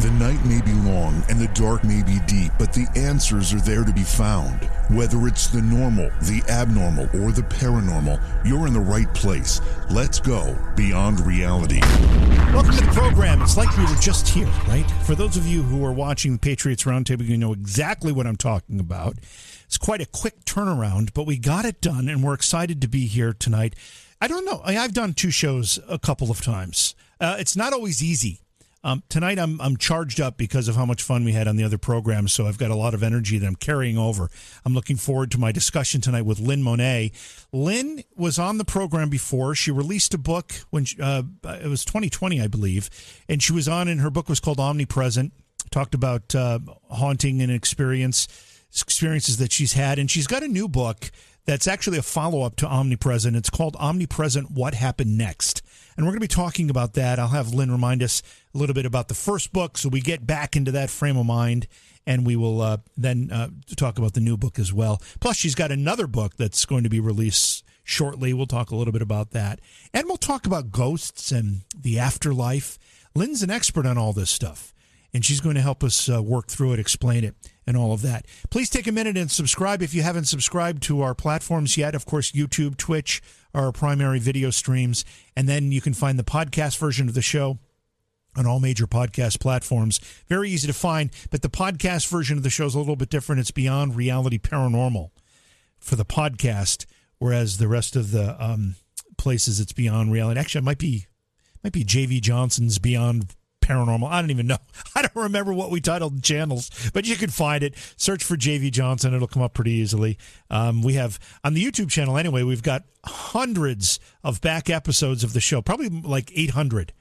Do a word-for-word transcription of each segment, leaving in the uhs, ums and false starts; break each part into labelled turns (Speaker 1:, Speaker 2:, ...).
Speaker 1: The night may be long and the dark may be deep, but the answers are there to be found. Whether it's the normal, the abnormal, or the paranormal, you're in the right place. Let's go beyond reality.
Speaker 2: Welcome to the program. It's like we were just here, right? For those of you who are watching the Patriots Roundtable, you know exactly what I'm talking about. It's quite a quick turnaround, but we got it done, and we're excited to be here tonight. I don't know. I've done two shows a couple of times. Uh, it's not always easy. Um, tonight I'm I'm charged up because of how much fun we had on the other programs, so I've got a lot of energy that I'm carrying over. I'm looking forward to my discussion tonight with Lynn Monet. Lynn was on the program before. She released a book when she, uh, it was twenty twenty, I believe, and she was on, and her book was called Omnipresent. Talked about uh, haunting and experience experiences that she's had, and she's got a new book that's actually a follow-up to Omnipresent. It's called Omnipresent: What Happened Next? And we're going to be talking about that. I'll have Lynn remind us a little bit about the first book so we get back into that frame of mind, and we will uh, then uh, talk about the new book as well. Plus, she's got another book that's going to be released shortly. We'll talk a little bit about that. And we'll talk about ghosts and the afterlife. Lynn's an expert on all this stuff, and she's going to help us uh, work through it, explain it, and all of that. Please take a minute and subscribe if you haven't subscribed to our platforms yet. Of course, YouTube, Twitch are our primary video streams, and then you can find the podcast version of the show on all major podcast platforms. Very easy to find, but the podcast version of the show is a little bit different. It's Beyond Reality Paranormal for the podcast, whereas the rest of the um, places it's Beyond Reality. Actually, it might be, might be J V Johnson's Beyond Paranormal. I don't even know. I don't remember what we titled the channels, but you can find it. Search for J V Johnson. It'll come up pretty easily. Um, we have, on the YouTube channel anyway, we've got hundreds of back episodes of the show, probably like eight hundred.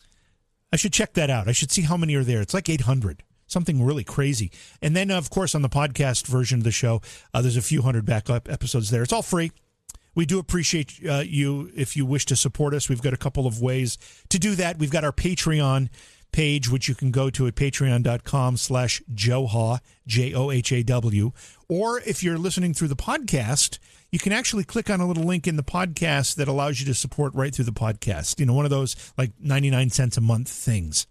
Speaker 2: I should check that out. I should see how many are there. It's like eight hundred. Something really crazy. And then, of course, on the podcast version of the show, uh, there's a few hundred backup episodes there. It's all free. We do appreciate uh, you if you wish to support us. We've got a couple of ways to do that. We've got our Patreon page, which you can go to at patreon.com slash Johaw, J O H A W. Or if you're listening through the podcast, you can actually click on a little link in the podcast that allows you to support right through the podcast. You know, one of those like ninety-nine cents a month things.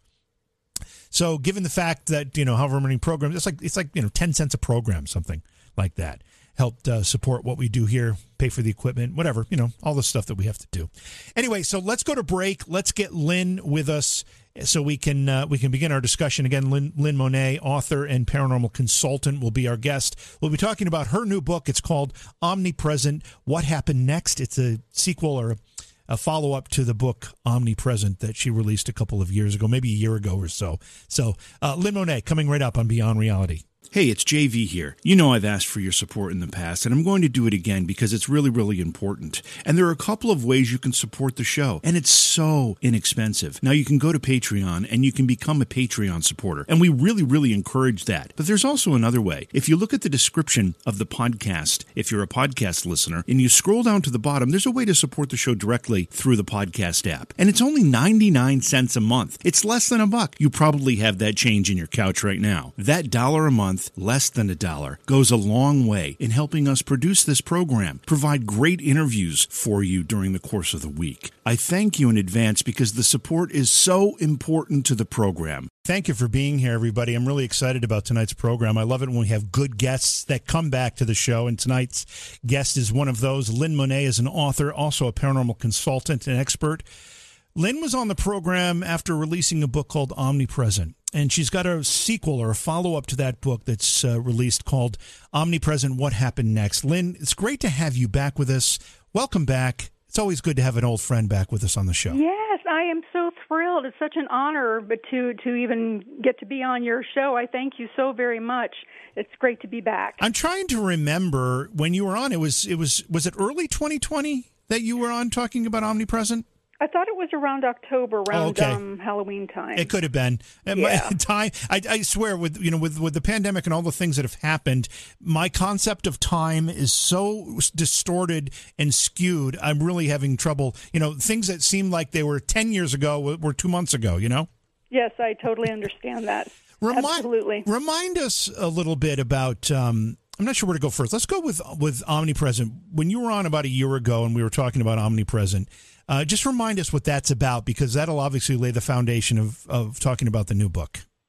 Speaker 2: So given the fact that, you know, however many programs, it's like, it's like, you know, ten cents a program, something like that. Helped uh, support what we do here, pay for the equipment, whatever, you know, all the stuff that we have to do. Anyway, so let's go to break. Let's get Lynn with us so we can uh, we can begin our discussion. Again, Lynn, Lynn Monet, author and paranormal consultant, will be our guest. We'll be talking about her new book. It's called Omnipresent: What Happened Next? It's a sequel or a, a follow-up to the book Omnipresent that she released a couple of years ago, maybe a year ago or so. So uh, Lynn Monet coming right up on Beyond Reality.
Speaker 3: Hey, it's J V here. You know I've asked for your support in the past, and I'm going to do it again because it's really, really important. And there are a couple of ways you can support the show, and it's so inexpensive. Now, you can go to Patreon, and you can become a Patreon supporter, and we really, really encourage that. But there's also another way. If you look at the description of the podcast, if you're a podcast listener, and you scroll down to the bottom, there's a way to support the show directly through the podcast app. And it's only ninety-nine cents a month. It's less than a buck. You probably have that change in your couch right now. That dollar a month, less than a dollar, goes a long way in helping us produce this program, provide great interviews for you during the course of the week. I thank you in advance because the support is so important to the program.
Speaker 2: Thank you for being here, everybody. I'm really excited about tonight's program. I love it when we have good guests that come back to the show, and tonight's guest is one of those. Lynn Monet is an author, also a paranormal consultant and expert. Lynn was on the program after releasing a book called Omnipresent, and she's got a sequel or a follow-up to that book that's uh, released called Omnipresent: What Happened Next? Lynn, it's great to have you back with us. Welcome back. It's always good to have an old friend back with us on the show.
Speaker 4: Yes, I am so thrilled. It's such an honor but to, to even get to be on your show. I thank you so very much. It's great to be back.
Speaker 2: I'm trying to remember when you were on. It was, it was, was it early twenty twenty that you were on talking about Omnipresent?
Speaker 4: I thought it was around October, around
Speaker 2: oh, okay.
Speaker 4: um, Halloween time.
Speaker 2: It could have been.
Speaker 4: Yeah.
Speaker 2: Time. I, I swear, with you know, with with the pandemic and all the things that have happened, my concept of time is so distorted and skewed. I'm really having trouble. You know, things that seemed like they were ten years ago were two months ago. You know.
Speaker 4: Yes, I totally understand that.
Speaker 2: Remind,
Speaker 4: Absolutely.
Speaker 2: Remind us a little bit about. Um, I'm not sure where to go first. Let's go with with Omnipresent. When you were on about a year ago and we were talking about Omnipresent. Uh, just remind us what that's about, because that'll obviously lay the foundation of, of talking about the new book.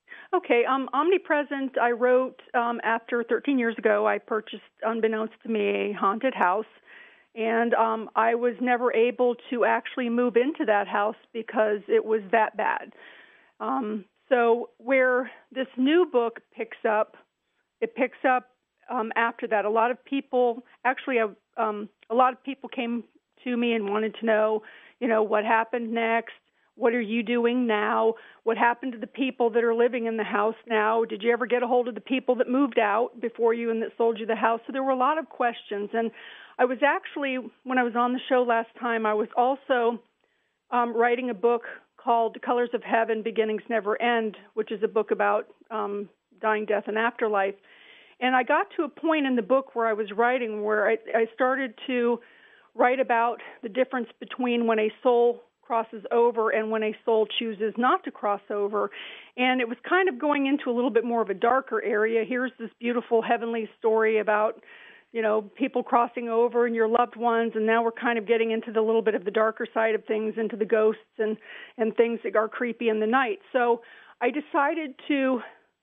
Speaker 4: Okay, um, Omnipresent, I wrote um, after thirteen years ago, I purchased, unbeknownst to me, a haunted house. And um, I was never able to actually move into that house because it was that bad. Um, so where this new book picks up, it picks up um, after that. A lot of people, actually, um, a lot of people came to me and wanted to know, you know, what happened next. What are you doing now? What happened to the people that are living in the house now? Did you ever get a hold of the people that moved out before you and that sold you the house? So there were a lot of questions. And I was actually, when I was on the show last time, I was also um, writing a book called Colors of Heaven, Beginnings Never End, which is a book about um, dying, death, and afterlife. And I got to a point in the book where I was writing where I, I started to write about the difference between when a soul crosses over and when a soul chooses not to cross over. And it was kind of going into a little bit more of a darker area. Here's this beautiful heavenly story about, you know, people crossing over and your loved ones, and now we're kind of getting into the little bit of the darker side of things, into the ghosts and, and things that are creepy in the night. So I decided to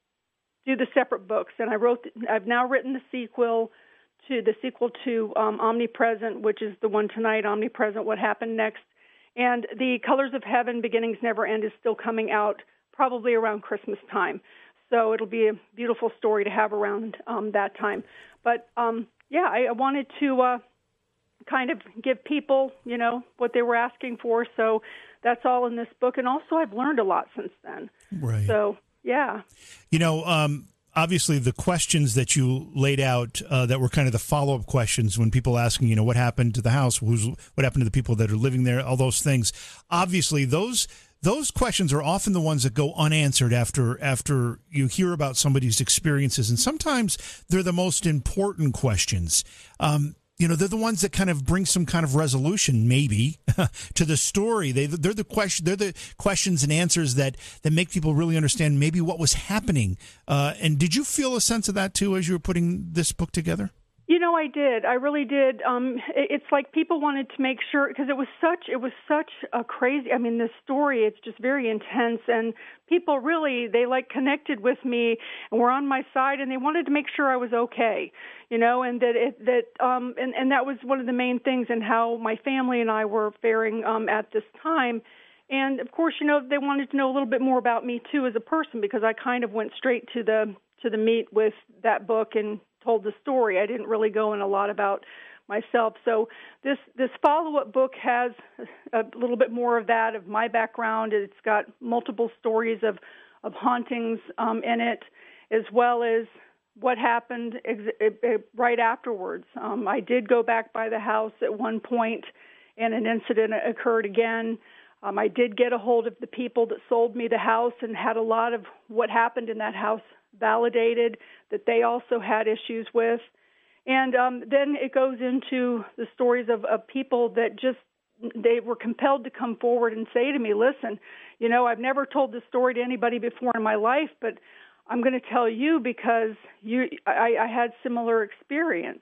Speaker 4: do the separate books, and I wrote, I've now written the sequel to the sequel to um, Omnipresent, which is the one tonight, Omnipresent, What Happened Next. And the Colors of Heaven, Beginnings Never End is still coming out probably around Christmas time. So it'll be a beautiful story to have around um, that time. But, um, yeah, I, I wanted to uh, kind of give people, you know, what they were asking for. So that's all in this book. And also I've learned a lot since then. Right. So, yeah.
Speaker 2: You know, um, obviously the questions that you laid out uh, that were kind of the follow-up questions when people asking, you know, what happened to the house, who's, what happened to the people that are living there, all those things. Obviously, those those questions are often the ones that go unanswered after after you hear about somebody's experiences, and sometimes they're the most important questions. Um, you know, they're the ones that kind of bring some kind of resolution, maybe, to the story. They, they're the question, they're the questions and answers that, that make people really understand maybe what was happening. Uh, and did you feel a sense of that too as you were putting this book together?
Speaker 4: You know, I did. I really did. Um, it, it's like people wanted to make sure, because it was such, it was such a crazy, I mean, the story, it's just very intense, and people really, they like connected with me and were on my side, and they wanted to make sure I was okay, you know, and that, it, that, um, and, and that was one of the main things in how my family and I were faring um, at this time. And of course, you know, they wanted to know a little bit more about me too as a person, because I kind of went straight to the, to the meat with that book and told the story. I didn't really go in a lot about myself. So this this follow-up book has a little bit more of that, of my background. It's got multiple stories of, of hauntings um, in it, as well as what happened ex- right afterwards. Um, I did go back by the house at one point, and an incident occurred again. Um, I did get a hold of the people that sold me the house and had a lot of what happened in that house validated, that they also had issues with. And um, then it goes into the stories of, of people that just, they were compelled to come forward and say to me, listen, you know, I've never told this story to anybody before in my life, but I'm going to tell you because you, I, I had similar experience.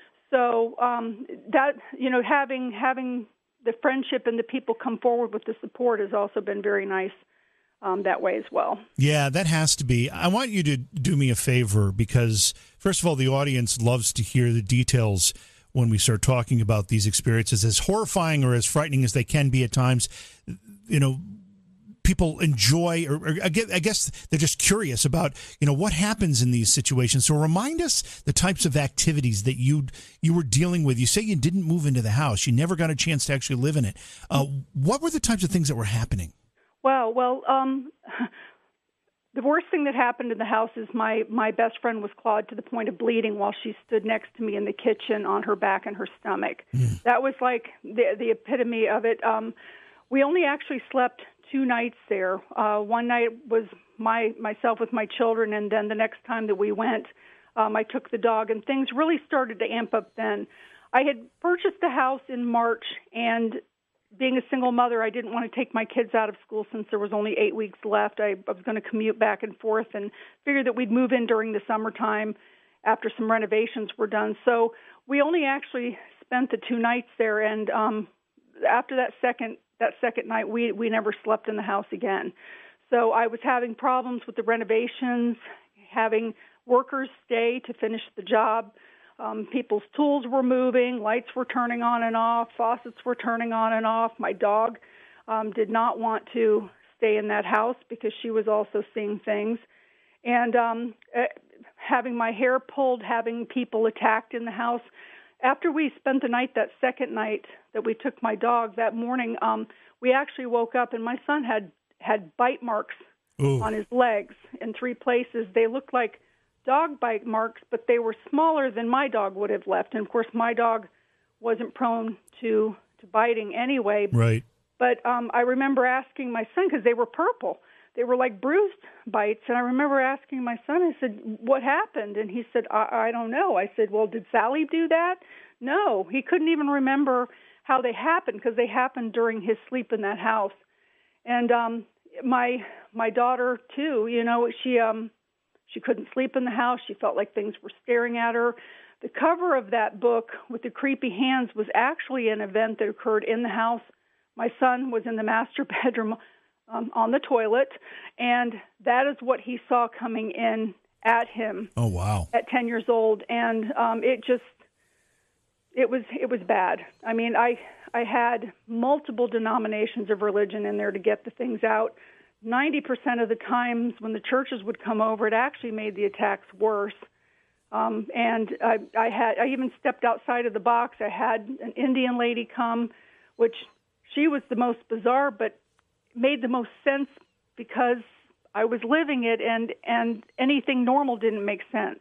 Speaker 4: So um, that, you know, having having the friendship and the people come forward with the support has also been very nice. Um, that way as well.
Speaker 2: Yeah, that has to be. I want you to do me a favor, because, first of all, the audience loves to hear the details when we start talking about these experiences, as horrifying or as frightening as they can be at times. You know, people enjoy, or, or I guess they're just curious about, you know, what happens in these situations. So remind us the types of activities that you you were dealing with. You say you didn't move into the house. You never got a chance to actually live in it. Uh, what were the types of things that were happening?
Speaker 4: Wow. Well, um, the worst thing that happened in the house is my, my best friend was clawed to the point of bleeding while she stood next to me in the kitchen on her back and her stomach. Mm. That was like the, the epitome of it. Um, we only actually slept two nights there. Uh, one night was my myself with my children, and then the next time that we went, um, I took the dog, and things really started to amp up then. I had purchased the house in March, and being a single mother, I didn't want to take my kids out of school since there was only eight weeks left. I, I was going to commute back and forth and figured that we'd move in during the summertime after some renovations were done. So we only actually spent the two nights there, and um, after that second that second night, we, we never slept in the house again. so I was having problems with the renovations, having workers stay to finish the job. Um, people's tools were moving, lights were turning on and off, faucets were turning on and off. My dog um, did not want to stay in that house because she was also seeing things. And um, uh, having my hair pulled, having people attacked in the house. After we spent the night, that second night that we took my dog, that morning, um, we actually woke up and my son had, had bite marks Ooh. on his legs in three places. They looked like dog bite marks, but they were smaller than my dog would have left. And, of course, my dog wasn't prone to, to biting anyway.
Speaker 2: Right.
Speaker 4: But um, I remember asking my son, because they were purple. They were like bruised bites. And I remember asking my son, I said, what happened? And he said, I, I don't know. I said, well, did Sally do that? No. He couldn't even remember how they happened because they happened during his sleep in that house. And um, my my daughter, too, you know, she... um. She couldn't sleep in the house. She felt like things were staring at her. The cover of that book with the creepy hands was actually an event that occurred in the house. My son was in the master bedroom um, on the toilet, and that is what he saw coming in at him.
Speaker 2: Oh, wow.
Speaker 4: At ten years old. And um, it just, it was it was bad. I mean, I I had multiple denominations of religion in there to get the things out. ninety percent of the times when the churches would come over, it actually made the attacks worse. Um, and I, I had I even stepped outside of the box. I had an Indian lady come, which she was the most bizarre, but made the most sense because I was living it, and, and anything normal didn't make sense.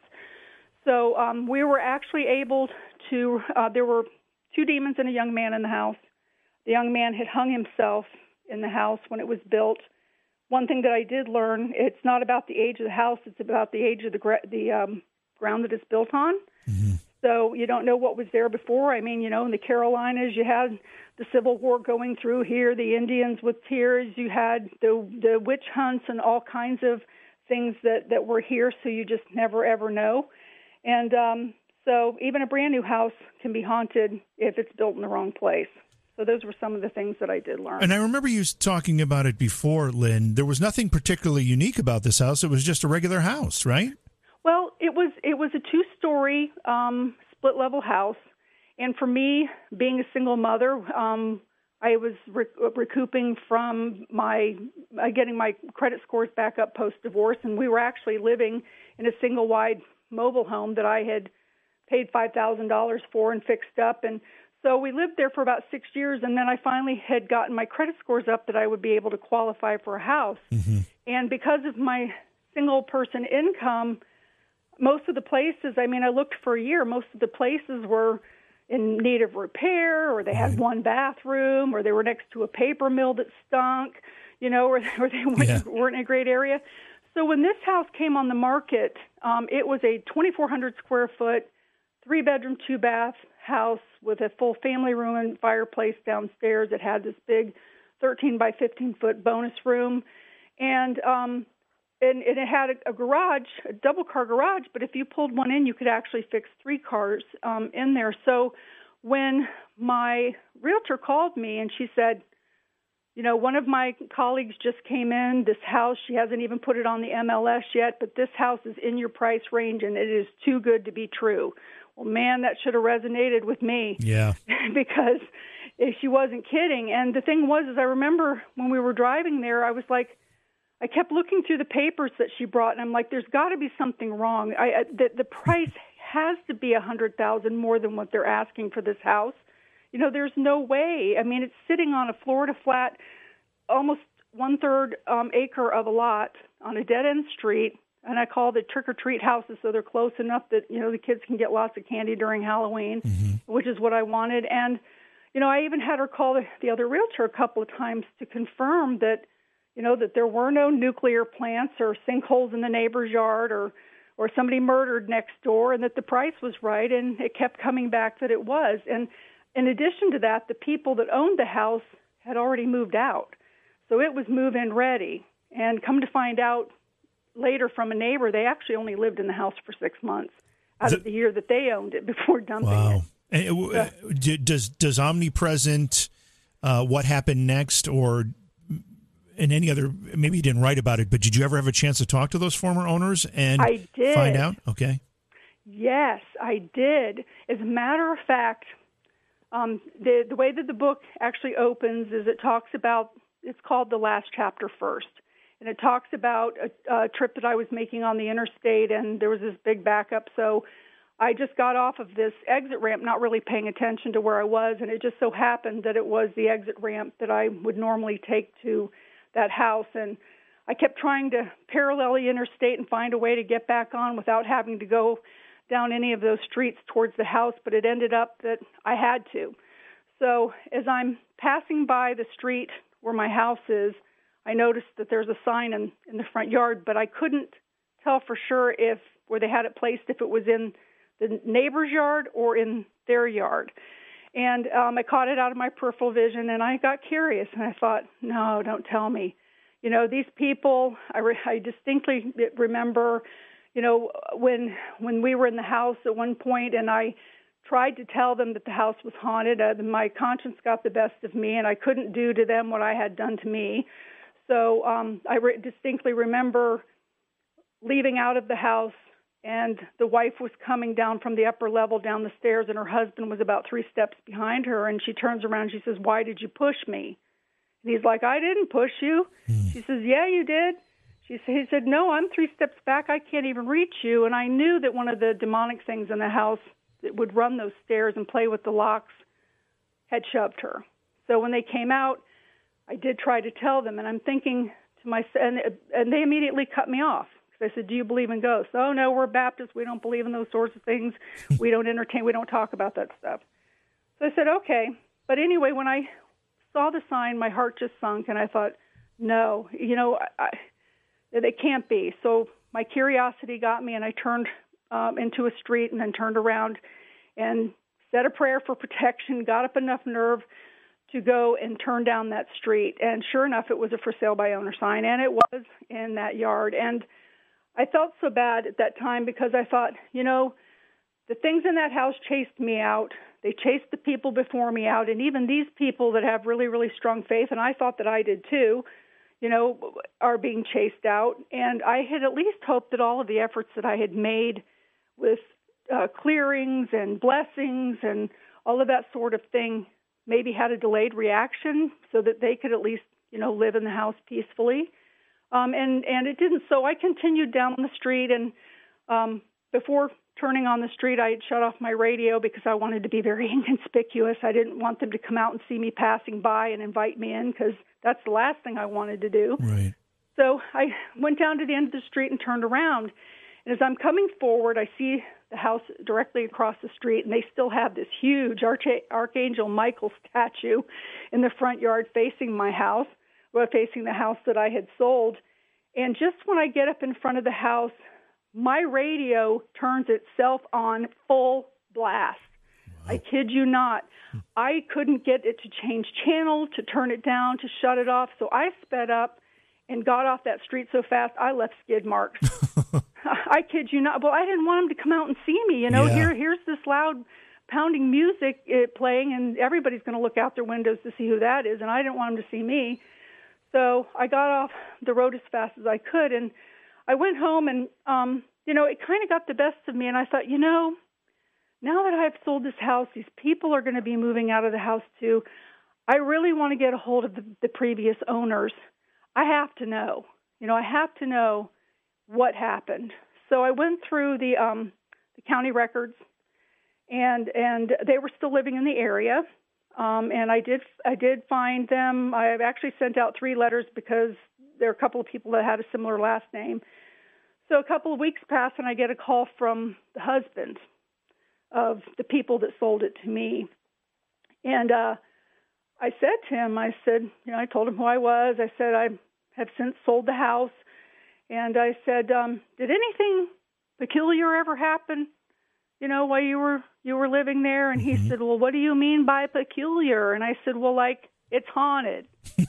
Speaker 4: So um, we were actually able to, uh, there were two demons and a young man in the house. The young man had hung himself in the house when it was built. One thing that I did learn, it's not about the age of the house, it's about the age of the gra- the um, ground that it's built on. Mm-hmm. So you don't know what was there before. I mean, you know, in the Carolinas, you had the Civil War going through here, the Indians with tears, you had the the witch hunts and all kinds of things that, that were here, so you just never, ever know. And um, so even a brand new house can be haunted if it's built in the wrong place. So those were some of the things that I did learn.
Speaker 2: And I remember you talking about it before, Lynn. There was nothing particularly unique about this house. It was just a regular house, right?
Speaker 4: Well, it was it was a two-story um, split-level house. And for me, being a single mother, um, I was rec- recouping from my uh, getting my credit scores back up post-divorce. And we were actually living in a single-wide mobile home that I had paid five thousand dollars for and fixed up. And so we lived there for about six years, and then I finally had gotten my credit scores up that I would be able to qualify for a house. Mm-hmm. And because of my single-person income, most of the places, I mean, I looked for a year, most of the places were in need of repair, or they had one bathroom, or they were next to a paper mill that stunk, you know, or, or they weren't, yeah. weren't in a great area. So when this house came on the market, um, it was a twenty-four hundred square foot, three-bedroom, two-bath house with a full family room and fireplace downstairs. It had this big thirteen by fifteen foot bonus room, and um, and, and it had a, a garage, a double-car garage, but if you pulled one in, you could actually fix three cars um, in there. So when my realtor called me and she said, you know, one of my colleagues just came in, this house, she hasn't even put it on the M L S yet, but this house is in your price range and it is too good to be true. Well, man, that should have resonated with me.
Speaker 2: Yeah.
Speaker 4: Because she wasn't kidding. And the thing was, is I remember when we were driving there, I was like, I kept looking through the papers that she brought, and I'm like, there's got to be something wrong. I, I, the, the price has to be one hundred thousand dollars more than what they're asking for this house. You know, there's no way. I mean, it's sitting on a Florida flat, almost one-third um, acre of a lot on a dead-end street, and I call the trick-or-treat houses so they're close enough that, you know, the kids can get lots of candy during Halloween, mm-hmm. which is what I wanted. And, you know, I even had her call the, the other realtor a couple of times to confirm that, you know, that there were no nuclear plants or sinkholes in the neighbor's yard or, or somebody murdered next door, and that the price was right, and it kept coming back that it was. And in addition to that, the people that owned the house had already moved out. So it was move-in ready. And come to find out later from a neighbor, they actually only lived in the house for six months out the, of the year that they owned it before dumping
Speaker 2: wow.
Speaker 4: it.
Speaker 2: Wow. Uh, does, does Omnipresent, uh, what happened next, or and any other, maybe you didn't write about it, but did you ever have a chance to talk to those former owners and
Speaker 4: I did.
Speaker 2: find out? Okay.
Speaker 4: Yes, I did. As a matter of fact, um, the, the way that the book actually opens is it talks about, it's called The Last Chapter First. And it talks about a, a trip that I was making on the interstate, and there was this big backup. So I just got off of this exit ramp, not really paying attention to where I was, and it just so happened that it was the exit ramp that I would normally take to that house. And I kept trying to parallel the interstate and find a way to get back on without having to go down any of those streets towards the house, but it ended up that I had to. So as I'm passing by the street where my house is, I noticed that there's a sign in, in the front yard, but I couldn't tell for sure if where they had it placed, if it was in the neighbor's yard or in their yard. And um, I caught it out of my peripheral vision, and I got curious, and I thought, no, don't tell me. You know, these people, I, re- I distinctly remember, you know, when when we were in the house at one point, and I tried to tell them that the house was haunted. Uh, my conscience got the best of me, and I couldn't do to them what I had done to me. So um, I re- distinctly remember leaving out of the house, and the wife was coming down from the upper level down the stairs, and her husband was about three steps behind her, and she turns around and she says, "Why did you push me?" And he's like, "I didn't push you." Mm. She says, "Yeah, you did." She said, he said, "No, I'm three steps back. I can't even reach you." And I knew that one of the demonic things in the house that would run those stairs and play with the locks had shoved her. So when they came out, I did try to tell them, and I'm thinking to myself, and, and they immediately cut me off. Because I said, "Do you believe in ghosts?" "Oh, no, we're Baptists. We don't believe in those sorts of things. We don't entertain. We don't talk about that stuff." So I said, "Okay." But anyway, when I saw the sign, my heart just sunk, and I thought, no, you know, I, I, it can't be. So my curiosity got me, and I turned um, into a street and then turned around and said a prayer for protection, got up enough nerve to go and turn down that street. And sure enough, it was a for sale by owner sign, and it was in that yard. And I felt so bad at that time because I thought, you know, the things in that house chased me out. They chased the people before me out, and even these people that have really, really strong faith, and I thought that I did too, you know, are being chased out. And I had at least hoped that all of the efforts that I had made with uh, clearings and blessings and all of that sort of thing maybe had a delayed reaction so that they could at least, you know, live in the house peacefully. Um, and, and it didn't. So I continued down the street, and um, before turning on the street, I had shut off my radio because I wanted to be very inconspicuous. I didn't want them to come out and see me passing by and invite me in because that's the last thing I wanted to do.
Speaker 2: Right. So
Speaker 4: I went down to the end of the street and turned around. And as I'm coming forward, I see the house directly across the street, and they still have this huge Arch- Archangel Michael statue in the front yard facing my house, well, facing the house that I had sold. And just when I get up in front of the house, my radio turns itself on full blast. Wow. I kid you not. I couldn't get it to change channel, to turn it down, to shut it off. So I sped up and got off that street so fast I left skid marks. I kid you not. Well, I didn't want them to come out and see me. You know, yeah. here, here's this loud pounding music uh, playing, and everybody's going to look out their windows to see who that is, and I didn't want them to see me. So I got off the road as fast as I could, and I went home, and, um, you know, it kind of got the best of me, and I thought, you know, now that I've sold this house, these people are going to be moving out of the house too. I really want to get a hold of the, the previous owners. I have to know. You know, I have to know what happened. So I went through the um, the county records, and and they were still living in the area. Um, and I did I did find them. I've actually sent out three letters because there are a couple of people that had a similar last name. So a couple of weeks pass, and I get a call from the husband of the people that sold it to me. And uh, I said to him, I said, you know, I told him who I was. I said, I have since sold the house. And I said, um, did anything peculiar ever happen, you know, while you were you were living there? And he mm-hmm. said, well, what do you mean by peculiar? And I said, well, like, it's haunted.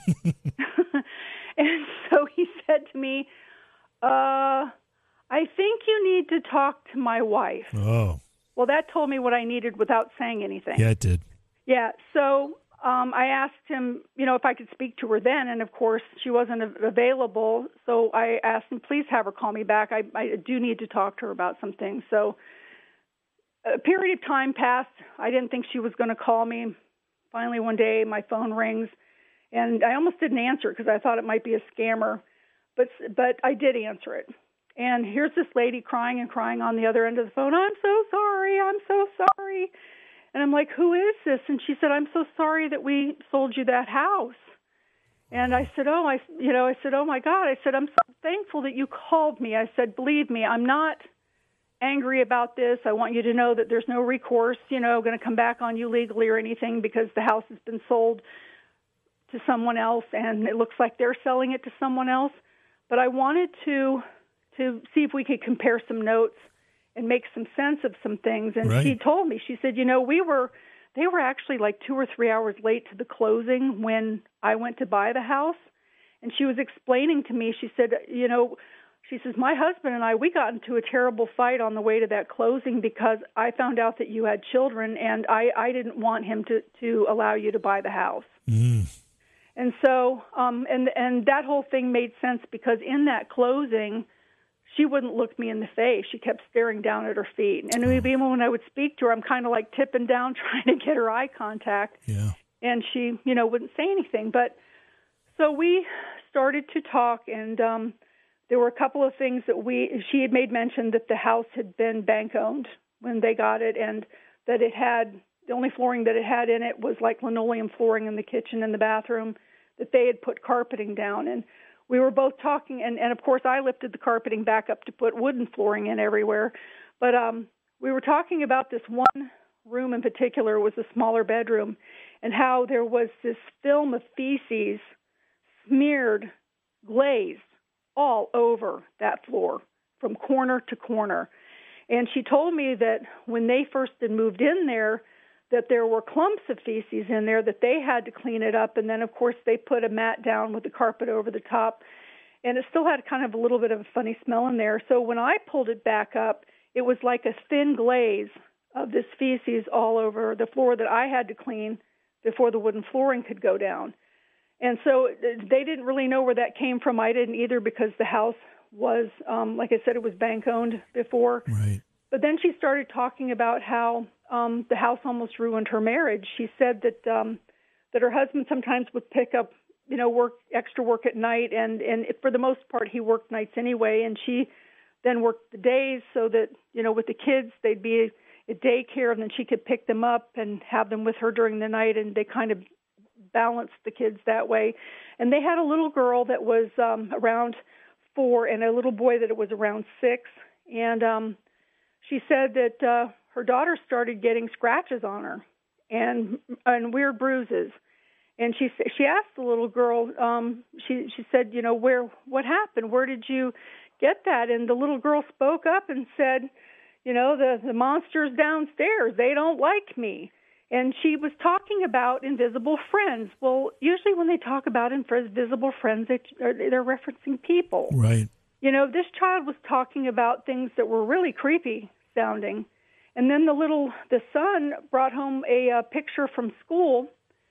Speaker 4: And so he said to me, uh, I think you need to talk to my wife.
Speaker 2: Oh.
Speaker 4: Well, that told me what I needed without saying anything.
Speaker 2: Yeah, it did.
Speaker 4: Yeah, so um, I asked him, you know, if I could speak to her then, and of course she wasn't available. So I asked him, please have her call me back. I, I do need to talk to her about some things. So a period of time passed. I didn't think she was going to call me. Finally, one day, my phone rings, and I almost didn't answer it because I thought it might be a scammer, but but I did answer it. And here's this lady crying and crying on the other end of the phone. I'm so sorry. I'm so sorry. And I'm like, who is this? And she said, I'm so sorry that we sold you that house. And I said, oh, I, you know, I said, oh my God. I said, I'm so thankful that you called me. I said, believe me, I'm not angry about this. I want you to know that there's no recourse, you know, going to come back on you legally or anything because the house has been sold to someone else and it looks like they're selling it to someone else. But I wanted to to see if we could compare some notes and make some sense of some things. And
Speaker 2: right.
Speaker 4: she told me, she said, you know, we were, they were actually like two or three hours late to the closing when I went to buy the house. And she was explaining to me, she said, you know, she says, my husband and I, we got into a terrible fight on the way to that closing because I found out that you had children and I, I didn't want him to, to allow you to buy the house.
Speaker 2: Mm.
Speaker 4: And so, um, and, and that whole thing made sense because in that closing, she wouldn't look me in the face. She kept staring down at her feet. And even when I would speak to her, I'm kind of like tipping down, trying to get her eye contact.
Speaker 2: Yeah.
Speaker 4: And she, you know, wouldn't say anything. But so we started to talk, and um, there were a couple of things that we, she had made mention that the house had been bank-owned when they got it, and that it had, the only flooring that it had in it was like linoleum flooring in the kitchen and the bathroom, that they had put carpeting down. And we were both talking, and, and of course I lifted the carpeting back up to put wooden flooring in everywhere. But um, we were talking about this one room in particular. It was a smaller bedroom, and how there was this film of feces smeared, glazed all over that floor from corner to corner. And she told me that when they first had moved in there, that there were clumps of feces in there, that they had to clean it up. And then, of course, they put a mat down with the carpet over the top. And it still had kind of a little bit of a funny smell in there. So when I pulled it back up, it was like a thin glaze of this feces all over the floor that I had to clean before the wooden flooring could go down. And so they didn't really know where that came from. I didn't either because the house was, um, like I said, it was bank-owned before.
Speaker 2: Right.
Speaker 4: But then she started talking about how um, the house almost ruined her marriage. She said that um, that her husband sometimes would pick up, you know, work extra work at night, and, and for the most part he worked nights anyway, and she then worked the days so that, you know, with the kids they'd be at daycare, and then she could pick them up and have them with her during the night, and they kind of balanced the kids that way. And they had a little girl that was um, around four and a little boy that was around six, and um, she said that uh, her daughter started getting scratches on her and and weird bruises. And she she asked the little girl, um, she she said, you know, where what happened? Where did you get that? And the little girl spoke up and said, you know, the, the monsters downstairs, they don't like me. And she was talking about invisible friends. Well, usually when they talk about invisible friends, they, they're referencing people.
Speaker 2: Right.
Speaker 4: You know, this child was talking about things that were really creepy sounding. And then the little, the son brought home a, a picture from school.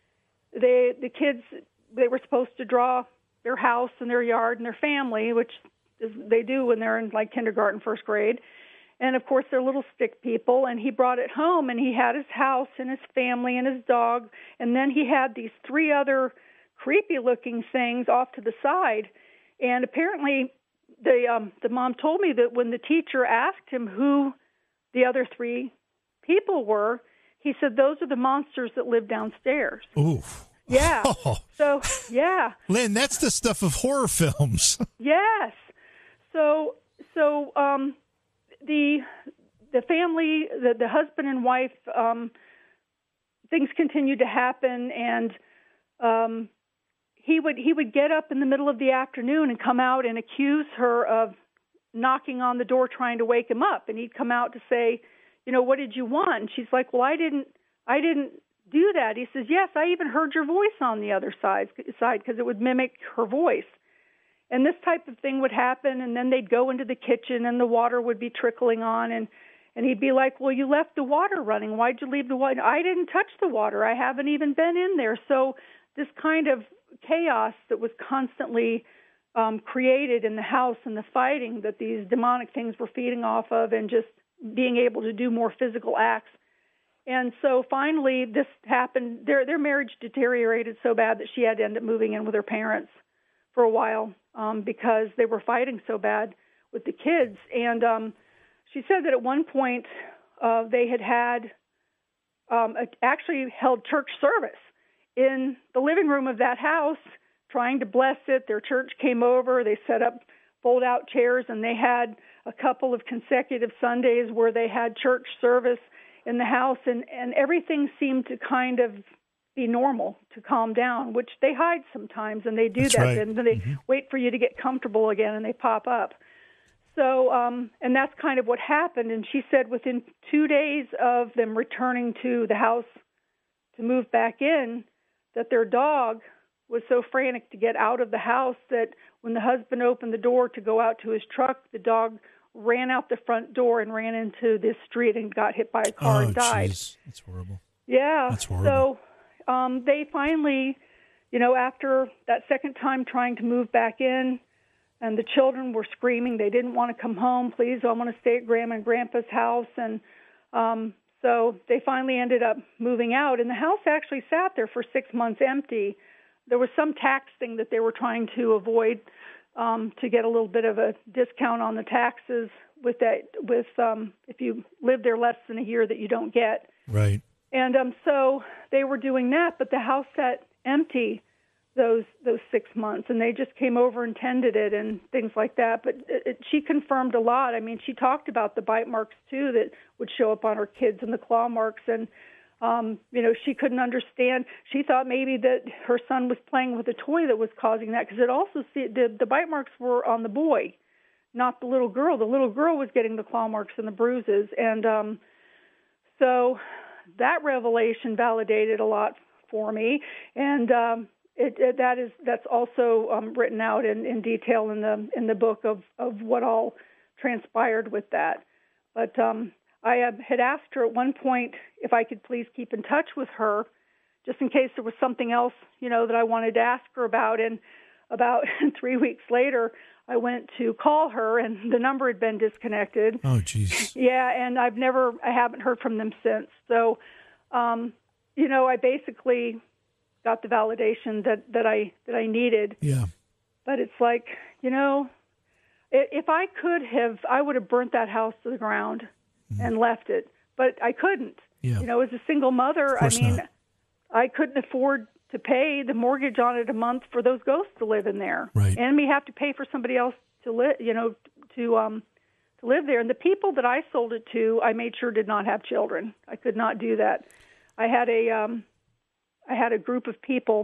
Speaker 4: They, the kids, they were supposed to draw their house and their yard and their family, which is, they do when they're in like kindergarten, first grade. And, of course, they're little stick people. And he brought it home, and he had his house and his family and his dog. And then he had these three other creepy-looking things off to the side. And apparently the um, the mom told me that when the teacher asked him who the other three people were, he said, those are the monsters that live downstairs.
Speaker 2: Oof.
Speaker 4: Yeah.
Speaker 2: Oh.
Speaker 4: So, yeah.
Speaker 2: Lynn, that's the stuff of horror films.
Speaker 4: Yes. So, so um, the the family, the, the husband and wife, um, things continued to happen, and um, he would he would get up in the middle of the afternoon and come out and accuse her of knocking on the door trying to wake him up, and he'd come out to say, you know, what did you want? And she's like, well, I didn't, I didn't do that. He says, yes, I even heard your voice on the other side, side because it would mimic her voice. And this type of thing would happen, and then they'd go into the kitchen, and the water would be trickling on, and And he'd be like, well, you left the water running. Why'd you leave the water? I didn't touch the water. I haven't even been in there. So this kind of chaos that was constantly um, created in the house and the fighting that these demonic things were feeding off of, and just being able to do more physical acts. And so finally this happened. Their, their marriage deteriorated so bad that she had to end up moving in with her parents for a while um, because they were fighting so bad with the kids. And um, she said that at one point uh, they had had um, actually held church service in the living room of that house, trying to bless it. Their church came over. They set up fold-out chairs, and they had a couple of consecutive Sundays where they had church service in the house, and, and everything seemed to kind of be normal, to calm down, which they hide sometimes, and they do
Speaker 2: that's
Speaker 4: that.
Speaker 2: Right.
Speaker 4: And then they mm-hmm. wait for you to get comfortable again, and they pop up. So, um, and that's kind of what happened. And she said within two days of them returning to the house to move back in, that their dog was so frantic to get out of the house that when the husband opened the door to go out to his truck, the dog ran out the front door and ran into this street and got hit by a car
Speaker 2: oh,
Speaker 4: and died.
Speaker 2: Geez. That's horrible.
Speaker 4: Yeah.
Speaker 2: That's horrible.
Speaker 4: So um, they finally, you know, after that second time trying to move back in, and the children were screaming, they didn't want to come home. Please, I want to stay at Grandma and Grandpa's house. And um, so they finally ended up moving out. And the house actually sat there for six months empty. There was some tax thing that they were trying to avoid um, to get a little bit of a discount on the taxes with that, with um, if you live there less than a year that you don't get.
Speaker 2: Right.
Speaker 4: And um, so they were doing that, but the house sat empty those those six months, and they just came over and tended it and things like that. But it, it, she confirmed a lot. I mean, she talked about the bite marks, too, that would show up on her kids, and the claw marks. And, um, you know, she couldn't understand. She thought maybe that her son was playing with a toy that was causing that, because it also, see, the, the bite marks were on the boy, not the little girl. The little girl was getting the claw marks and the bruises. And um, so that revelation validated a lot for me. And um It, it, that is that's also um, written out in, in detail in the in the book of, of what all transpired with that. But um, I had asked her at one point if I could please keep in touch with her, just in case there was something else, you know, that I wanted to ask her about. And about three weeks later, I went to call her, and the number had been disconnected.
Speaker 2: Oh, geez.
Speaker 4: Yeah, and I've never I haven't heard from them since. So, um, you know, I basically got the validation that, that I that I needed.
Speaker 2: Yeah.
Speaker 4: But it's like, you know, if I could have, I would have burnt that house to the ground mm-hmm. and left it. But I couldn't.
Speaker 2: Yeah.
Speaker 4: You know, as a single mother, I mean,
Speaker 2: not.
Speaker 4: I couldn't afford to pay the mortgage on it a month for those ghosts to live in there.
Speaker 2: Right.
Speaker 4: And me have to pay for somebody else to live, you know, to um to live there. And the people that I sold it to, I made sure did not have children. I could not do that. I had a um I had a group of people.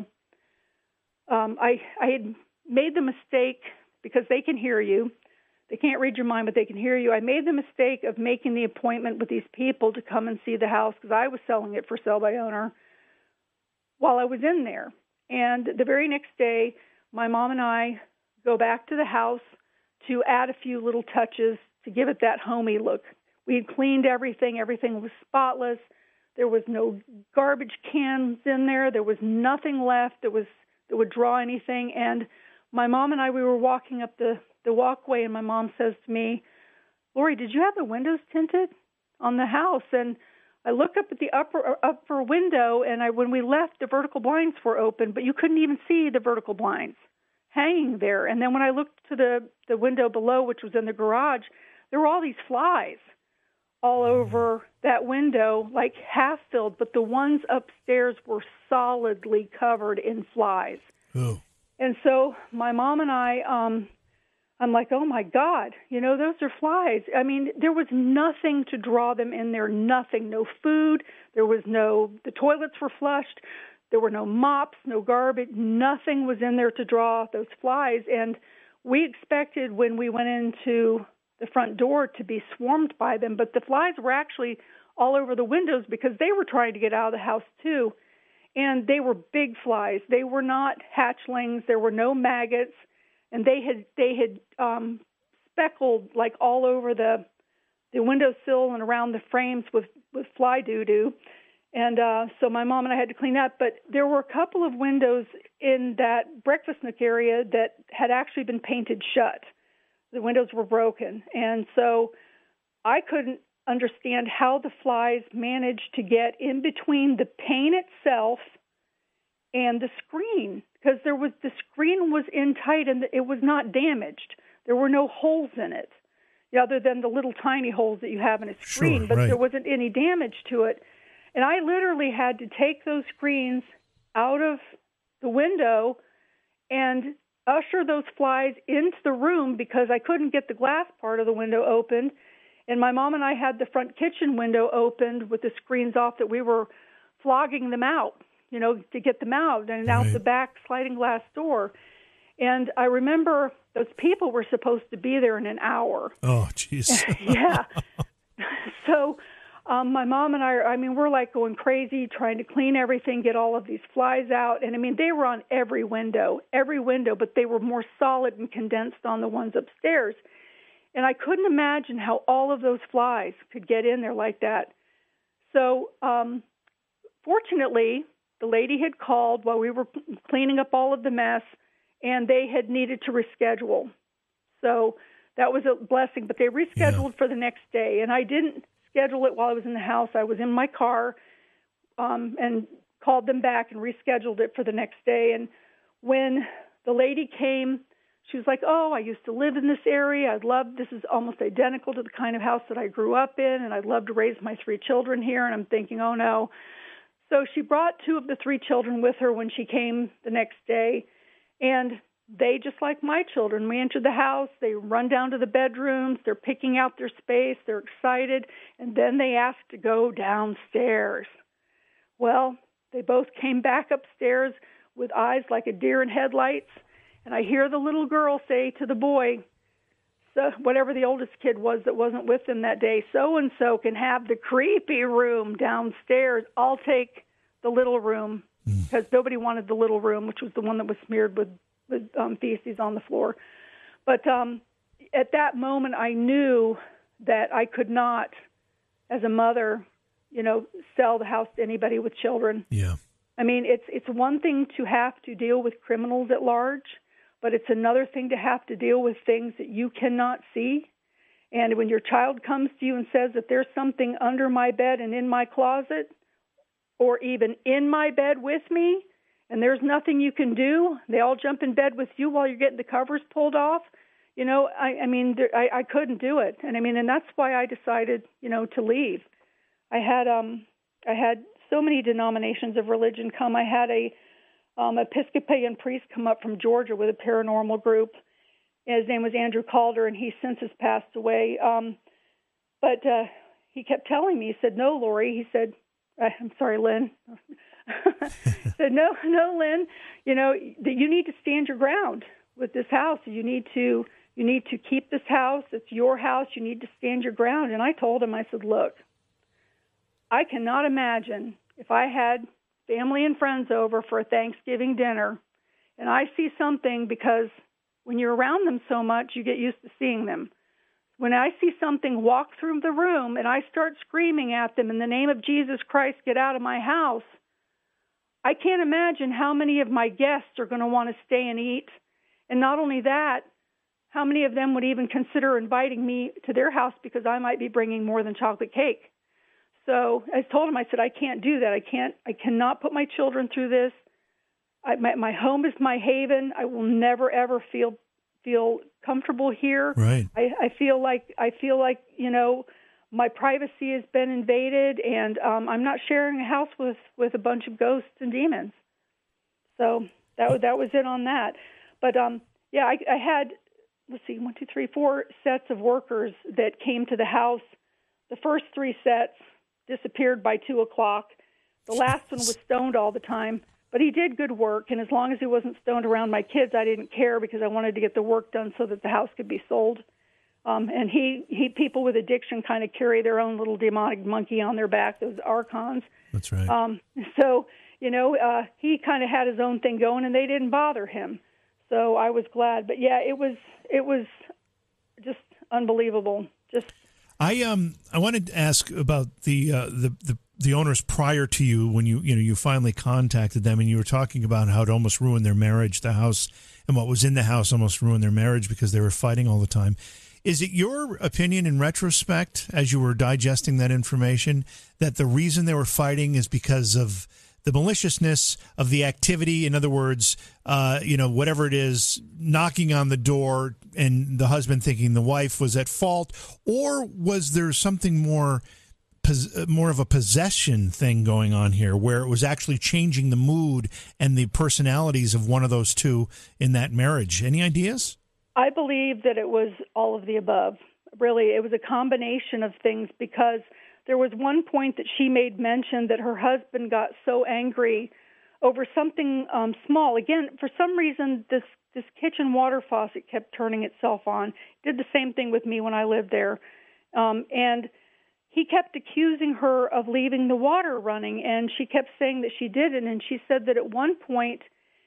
Speaker 4: Um, I, I had made the mistake, because they can hear you. They can't read your mind, but they can hear you. I made the mistake of making the appointment with these people to come and see the house, because I was selling it for sale by owner while I was in there. And the very next day, my mom and I go back to the house to add a few little touches to give it that homey look. We had cleaned everything. Everything was spotless. There was no garbage cans in there. There was nothing left that was that would draw anything. And my mom and I, we were walking up the, the walkway, and my mom says to me, Lori, did you have the windows tinted on the house? And I look up at the upper upper window, and I when we left, the vertical blinds were open, but you couldn't even see the vertical blinds hanging there. And then when I looked to the, the window below, which was in the garage, there were all these flies all over that window, like half filled, but the ones upstairs were solidly covered in flies.
Speaker 2: Oh.
Speaker 4: And so my mom and I, um, I'm like, oh my God, you know, those are flies. I mean, there was nothing to draw them in there, nothing, no food. There was no, the toilets were flushed. There were no mops, no garbage. Nothing was in there to draw those flies. And we expected when we went into the front door to be swarmed by them, but the flies were actually all over the windows because they were trying to get out of the house too. And they were big flies. They were not hatchlings. There were no maggots, and they had they had um, speckled like all over the the windowsill and around the frames with, with fly doo-doo. And uh, so my mom and I had to clean that. But there were a couple of windows in that breakfast nook area that had actually been painted shut. The windows were broken. And so I couldn't understand how the flies managed to get in between the paint itself and the screen, because there was the screen was in tight and it was not damaged. There were no holes in it, other than the little tiny holes that you have in a screen,
Speaker 2: sure,
Speaker 4: but
Speaker 2: right.
Speaker 4: there wasn't any damage to it. And I literally had to take those screens out of the window and usher those flies into the room because I couldn't get the glass part of the window opened. And my mom and I had the front kitchen window opened with the screens off that we were flogging them out, you know, to get them out, and out
Speaker 2: right.
Speaker 4: the back sliding glass door. And I remember those people were supposed to be there in an hour.
Speaker 2: Oh, jeez.
Speaker 4: Yeah. So um, my mom and I, I mean, we're like going crazy trying to clean everything, get all of these flies out. And, I mean, they were on every window, every window, but they were more solid and condensed on the ones upstairs. And I couldn't imagine how all of those flies could get in there like that. So um, fortunately, the lady had called while we were cleaning up all of the mess, and they had needed to reschedule. So that was a blessing, but they rescheduled yeah. for the next day. And I didn't schedule it while I was in the house. I was in my car um, and called them back and rescheduled it for the next day. And when the lady came, she was like, oh, I used to live in this area. I'd love, this is almost identical to the kind of house that I grew up in, and I'd love to raise my three children here. And I'm thinking, oh, no. So she brought two of the three children with her when she came the next day. And they, just like my children, we entered the house, they run down to the bedrooms, they're picking out their space, they're excited, and then they ask to go downstairs. Well, they both came back upstairs with eyes like a deer in headlights. And I hear the little girl say to the boy, so whatever the oldest kid was that wasn't with them that day, so-and-so can have the creepy room downstairs. I'll take the little room, because mm. nobody wanted the little room, which was the one that was smeared with, with um, feces on the floor. But um, at that moment, I knew that I could not, as a mother, you know, sell the house to anybody with children.
Speaker 2: Yeah.
Speaker 4: I mean, it's it's one thing to have to deal with criminals at large, but it's another thing to have to deal with things that you cannot see. And when your child comes to you and says that there's something under my bed and in my closet, or even in my bed with me, and there's nothing you can do, they all jump in bed with you while you're getting the covers pulled off, you know, I, I mean, there, I, I couldn't do it. And I mean, and that's why I decided, you know, to leave. I had, um, I had so many denominations of religion come. I had a Um, Episcopalian priest come up from Georgia with a paranormal group. His name was Andrew Calder, and he since has passed away. Um, but uh, he kept telling me, he said, no, Lori, he said, uh, I'm sorry, Lynn. He said, no, no, Lynn, you know, that you need to stand your ground with this house. You need to, you need to keep this house. It's your house. You need to stand your ground. And I told him, I said, look, I cannot imagine if I had family and friends over for a Thanksgiving dinner, and I see something, because when you're around them so much, you get used to seeing them. When I see something walk through the room and I start screaming at them, in the name of Jesus Christ, get out of my house, I can't imagine how many of my guests are going to want to stay and eat. And not only that, how many of them would even consider inviting me to their house because I might be bringing more than chocolate cake. So I told him, I said, I can't do that. I can't, I cannot put my children through this. I, my, my home is my haven. I will never, ever feel feel comfortable here.
Speaker 2: Right.
Speaker 4: I, I feel like, I feel like, you know, my privacy has been invaded, and um, I'm not sharing a house with, with a bunch of ghosts and demons. So that, that was it on that. But, um, yeah, I, I had, let's see, one, two, three, four sets of workers that came to the house. The first three sets disappeared by two o'clock. The last one was stoned all the time, but he did good work. And as long as he wasn't stoned around my kids, I didn't care, because I wanted to get the work done so that the house could be sold. Um, and he, he, people with addiction kind of carry their own little demonic monkey on their back, those archons.
Speaker 2: That's right.
Speaker 4: Um, so, you know, uh, he kind of had his own thing going, and they didn't bother him. So I was glad. But yeah, it was, it was just unbelievable. Just,
Speaker 2: I um I wanted to ask about the uh, the the the owners prior to you when you you know you finally contacted them and you were talking about how it almost ruined their marriage, the house and what was in the house almost ruined their marriage because they were fighting all the time. Is it your opinion in retrospect, as you were digesting that information, that the reason they were fighting is because of the maliciousness of the activity? In other words, uh, you know, whatever it is, knocking on the door and the husband thinking the wife was at fault, or was there something more, more of a possession thing going on here, where it was actually changing the mood and the personalities of one of those two in that marriage? Any ideas?
Speaker 4: I believe that it was all of the above. Really, it was a combination of things, because there was one point that she made mention that her husband got so angry over something um, small. Again, for some reason, this, this kitchen water faucet kept turning itself on. Did the same thing with me when I lived there. Um, and he kept accusing her of leaving the water running, and she kept saying that she didn't. And she said that at one point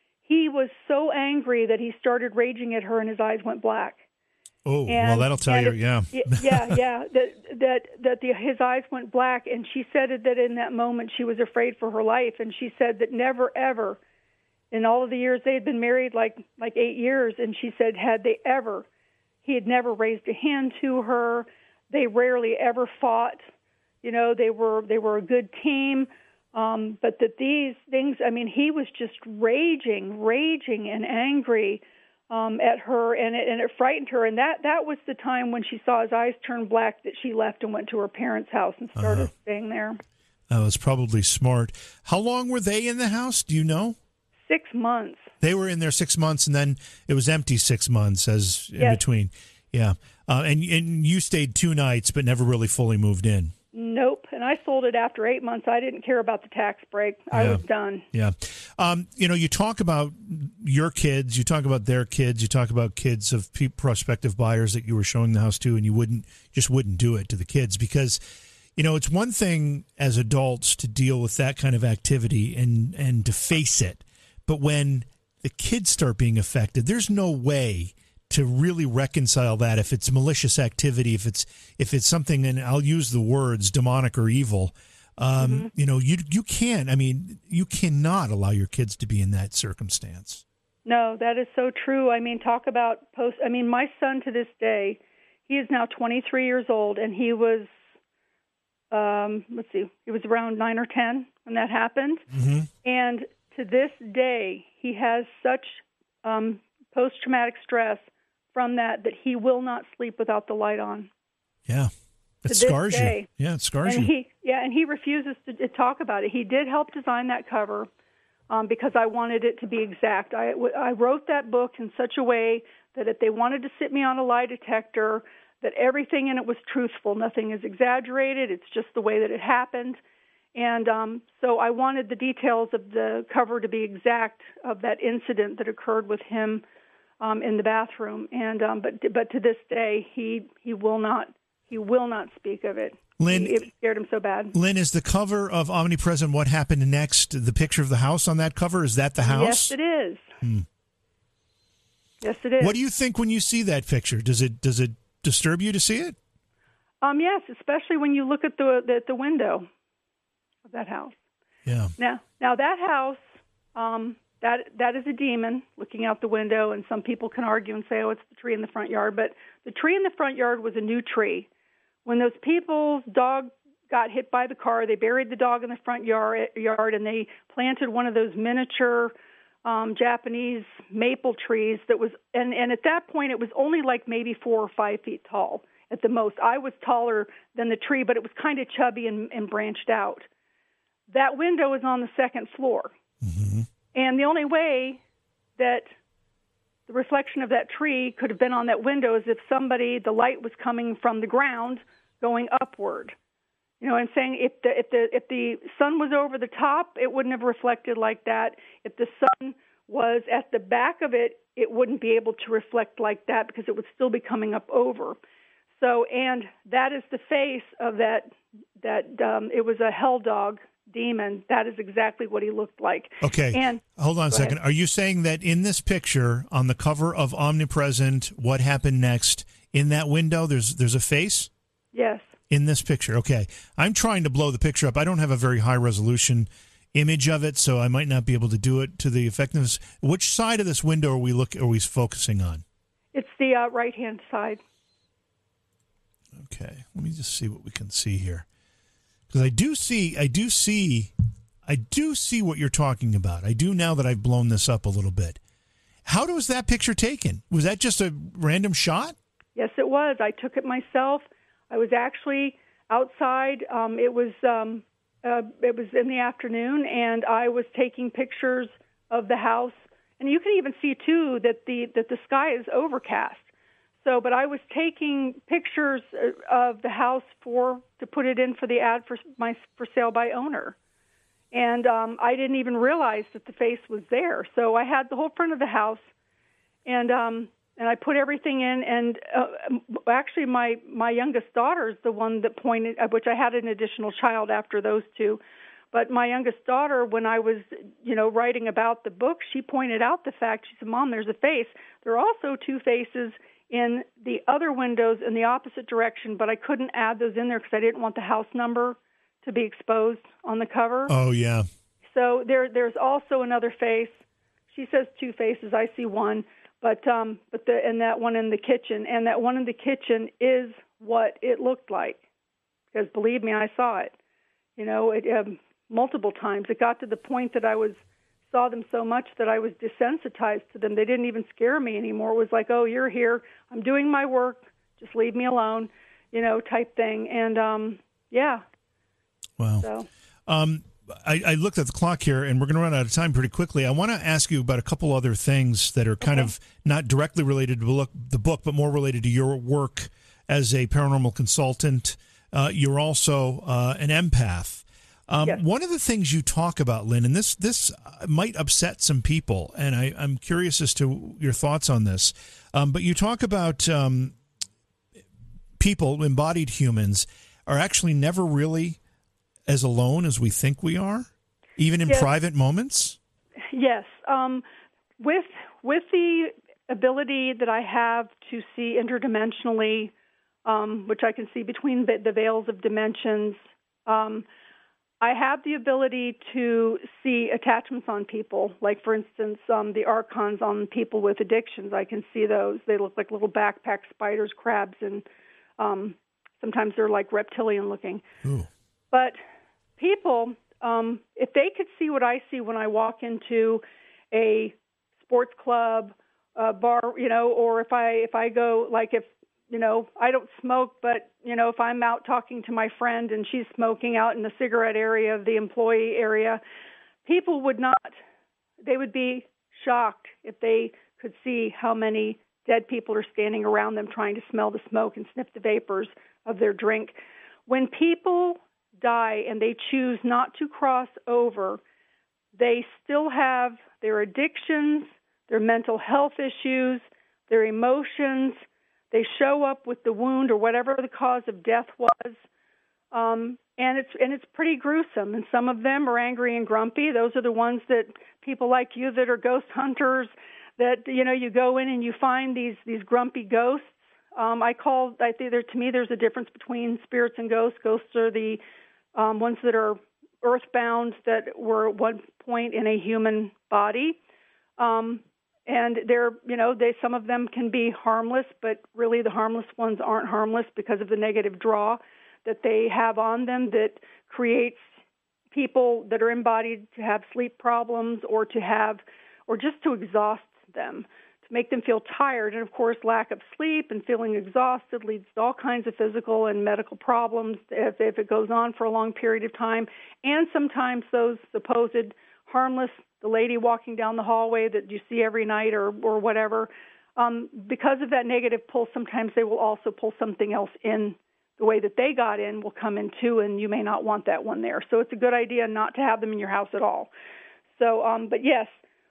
Speaker 4: he was so angry that he started raging at her and his eyes went black.
Speaker 2: Oh,
Speaker 4: and,
Speaker 2: well, that'll tell you,
Speaker 4: it,
Speaker 2: yeah.
Speaker 4: yeah, yeah, that that, that the, his eyes went black, and she said that in that moment she was afraid for her life, and she said that never, ever, in all of the years they had been married, like like eight years, and she said had they ever, he had never raised a hand to her, they rarely ever fought, you know, they were they were a good team, um, but that these things, I mean, he was just raging, raging and angry Um, at her, and it, and it frightened her. And that, that was the time when she saw his eyes turn black that she left and went to her parents' house and started uh-huh. staying there.
Speaker 2: That was probably smart. How long were they in the house? Do you know?
Speaker 4: Six months.
Speaker 2: They were in there six months, and then it was empty six months as in
Speaker 4: yes.
Speaker 2: between. Yeah. Uh, and, and you stayed two nights, but never really fully moved in.
Speaker 4: Nope. And I sold it after eight months. I didn't care about the tax break. I
Speaker 2: yeah.
Speaker 4: was done.
Speaker 2: Yeah. Um, you know, you talk about your kids, you talk about their kids, you talk about kids of pe- prospective buyers that you were showing the house to, and you wouldn't just wouldn't do it to the kids because, you know, it's one thing as adults to deal with that kind of activity and, and to face it. But when the kids start being affected, there's no way to really reconcile that if it's malicious activity, if it's if it's something, and I'll use the words demonic or evil, um, mm-hmm. you know, you you can't, I mean, you cannot allow your kids to be in that circumstance.
Speaker 4: No, that is so true. I mean, talk about post, I mean, my son to this day, he is now twenty-three years old, and he was, um, let's see, he was around nine or ten when that happened.
Speaker 2: Mm-hmm.
Speaker 4: And to this day, he has such um, post-traumatic stress from that that he will not sleep without the light on.
Speaker 2: Yeah, it scars you. Yeah, it scars
Speaker 4: and
Speaker 2: you.
Speaker 4: He, yeah, and he refuses to, to talk about it. He did help design that cover um, because I wanted it to be exact. I, I wrote that book in such a way that if they wanted to sit me on a lie detector, that everything in it was truthful. Nothing is exaggerated. It's just the way that it happened. And um, so I wanted the details of the cover to be exact of that incident that occurred with him Um, in the bathroom, and um, but but to this day he he will not he will not speak of it.
Speaker 2: Lynn,
Speaker 4: he, it scared him so bad.
Speaker 2: Lynn, is the cover of Omnipresent What Happened Next the picture of the house on that cover? Is that the house?
Speaker 4: Yes, it is.
Speaker 2: Hmm.
Speaker 4: Yes, it is.
Speaker 2: What do you think when you see that picture? Does it does it disturb you to see it?
Speaker 4: Um, yes, especially when you look at the the, the window of that house.
Speaker 2: Yeah.
Speaker 4: Now now that house. Um, That that is a demon looking out the window, and some people can argue and say, oh, it's the tree in the front yard. But the tree in the front yard was a new tree. When those people's dog got hit by the car, they buried the dog in the front yard, yard and they planted one of those miniature um, Japanese maple trees that was, and, and at that point, it was only like maybe four or five feet tall at the most. I was taller than the tree, but it was kind of chubby and, and branched out. That window is on the second floor.
Speaker 2: Mm-hmm.
Speaker 4: And the only way that the reflection of that tree could have been on that window is if somebody, the light was coming from the ground going upward. You know what I'm saying? If the, if the, if the sun was over the top, it wouldn't have reflected like that. If the sun was at the back of it, it wouldn't be able to reflect like that because it would still be coming up over. So, and that is the face of that, that um, it was a hell dog demon. That is exactly what he looked like.
Speaker 2: Okay.
Speaker 4: And
Speaker 2: hold on a second.
Speaker 4: ahead.
Speaker 2: Are you saying that in this picture on the cover of Omnipresent, What Happened Next, in that window, there's there's a face?
Speaker 4: Yes.
Speaker 2: In this picture, okay. I'm trying to blow the picture up. I don't have a very high resolution image of it, so I might not be able to do it to the effectiveness. Which side of this window are we look? Are we focusing on?
Speaker 4: It's the uh, right-hand side.
Speaker 2: Okay, let me just see what we can see here, because I do see, I do see, I do see what you're talking about. I do now that I've blown this up a little bit. How was that picture taken? Was that just a random shot?
Speaker 4: Yes, it was. I took it myself. I was actually outside. Um, it was um, uh, it was in the afternoon, and I was taking pictures of the house. And you can even see too that the that the sky is overcast. So, but I was taking pictures of the house for to put it in for the ad for my for sale by owner, and um, I didn't even realize that the face was there. So I had the whole front of the house, and um, and I put everything in. And uh, actually, my my youngest daughter is the one that pointed, which I had an additional child after those two. But my youngest daughter, when I was, you know, writing about the book, she pointed out the fact. She said, "Mom, there's a face. There are also two faces in the other windows in the opposite direction, but I couldn't add those in there because I didn't want the house number to be exposed on the cover."
Speaker 2: Oh, yeah.
Speaker 4: So there, there's also another face. She says two faces. I see one, but um, but the and that one in the kitchen, and that one in the kitchen is what it looked like, because believe me, I saw it. You know, it. Um, multiple times. It got to the point that I was saw them so much that I was desensitized to them. They didn't even scare me anymore. It was like, "Oh, you're here. I'm doing my work. Just leave me alone," you know, type thing. And um, yeah.
Speaker 2: Wow.
Speaker 4: So.
Speaker 2: Um, I, I looked at the clock here, and we're going to run out of time pretty quickly. I want to ask you about a couple other things that are kind
Speaker 4: Okay.
Speaker 2: of not directly related to the book, the book, but more related to your work as a paranormal consultant. Uh, you're also uh, an empath. Um,
Speaker 4: Yes.
Speaker 2: One of the things you talk about, Lynn, and this this might upset some people, and I, I'm curious as to your thoughts on this, um, but you talk about um, people, embodied humans, are actually never really as alone as we think we are, even in
Speaker 4: Yes.
Speaker 2: private moments?
Speaker 4: Yes. Um, with with the ability that I have to see interdimensionally, um, which I can see between the, the veils of dimensions, um, I have the ability to see attachments on people. Like, for instance, um, the archons on people with addictions. I can see those. They look like little backpack spiders, crabs, and um, sometimes they're like reptilian looking.
Speaker 2: Ooh.
Speaker 4: But people, um, if they could see what I see when I walk into a sports club, a bar, you know, or if I if I go, like if, you know, I don't smoke, but, you know, if I'm out talking to my friend and she's smoking out in the cigarette area of the employee area, people would not, they would be shocked if they could see how many dead people are standing around them trying to smell the smoke and sniff the vapors of their drink. When people die and they choose not to cross over, they still have their addictions, their mental health issues, their emotions. They show up with the wound or whatever the cause of death was, um, and it's and it's pretty gruesome. And some of them are angry and grumpy. Those are the ones that people like you that are ghost hunters, that, you know, you go in and you find these these grumpy ghosts. Um, I call, I think there, to me, there's a difference between spirits and ghosts. Ghosts are the um, ones that are earthbound, that were at one point in a human body. Um, And they're, you know, they some of them can be harmless, but really the harmless ones aren't harmless because of the negative draw that they have on them that creates people that are embodied to have sleep problems or to have, or just to exhaust them, to make them feel tired. And, of course, lack of sleep and feeling exhausted leads to all kinds of physical and medical problems if, if it goes on for a long period of time. And sometimes those supposed harmless, the lady walking down the hallway that you see every night or, or whatever, um, because of that negative pull, sometimes they will also pull something else in. The way that they got in will come in too, and you may not want that one there. So it's a good idea not to have them in your house at all. So, um, but yes,